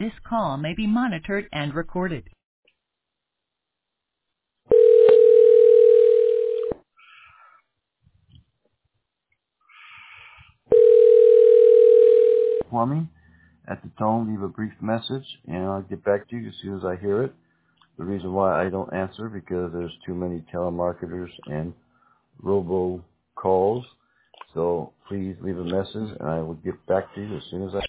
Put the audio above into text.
This call may be monitored and recorded. Plumbing. At the tone, leave a brief message, and I'll get back to you as soon as I hear it. The reason why I don't answer because there's too many telemarketers and robo calls. So please leave a message, and I will get back to you as soon as I